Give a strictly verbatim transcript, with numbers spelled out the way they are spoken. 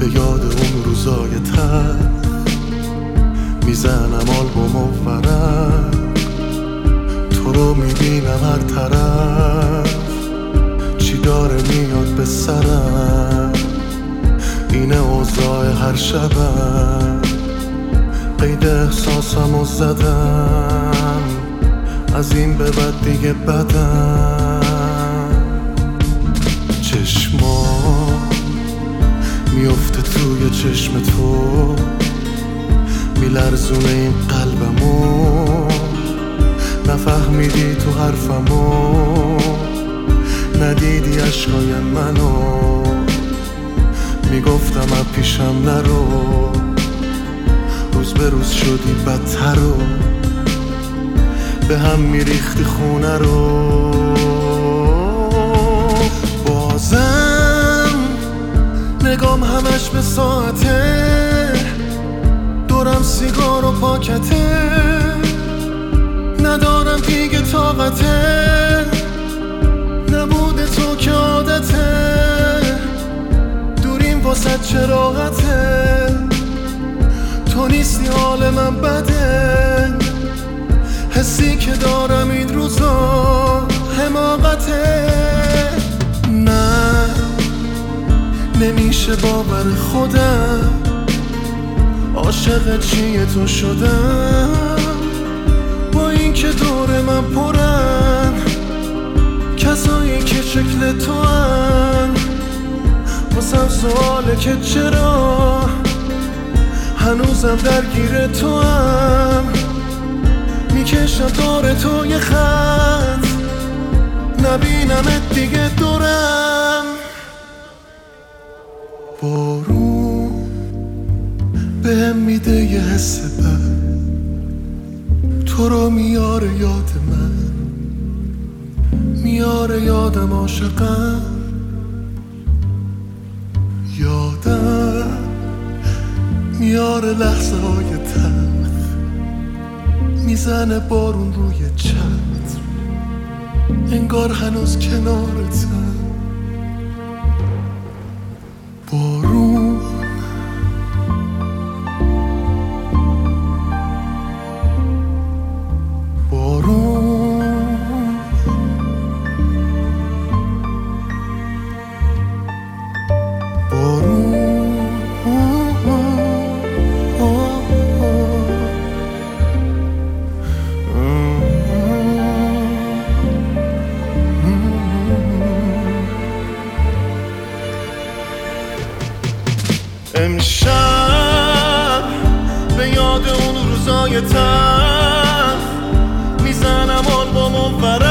به یاد اون روزای تر میزنم آلبوم و ورق، تو رو میبینم هر طرف، چی داره میاد به سرم، اینه اوضاع هر شبم، قید احساسمو زدم، از این به بعد دیگه بدم. چشما میفته توی چشم تو، میلرزونه این قلبمو، نفهمیدی تو حرفمو، ندیدی عشقای منو، میگفتم از پیشم نرو، روز به روز شدی بدتر و به هم میریختی خونه رو. بازم نگام همش به ساعته، دورم سیگار و پاکته، ندارم دیگه طاقته، نبوده تو که عادته، دوریم واسه چه راحته، تو نیستی حال من بده، حسی که دارم این روزا حماقته. نه نمیشه باور خودم، عاشق چیه تو شدم، با این که دور من پرن کسایی که شکل تو هن، واسم سواله که چرا هنوزم درگیر تو هم، میکشم دور تو یه خط، نبینمت دیگه دورم. بارون بهم میده یه حس بد، تو رو میاره یاد من، میاره یادم عاشقم، یادم میاره لحظه های تلخ، میزنه بارون روی چتر، انگار هنوز کنارتم. بارون بارون بارون امشب به یاد اون روزای تلخ میزنم آلبوم و ورق،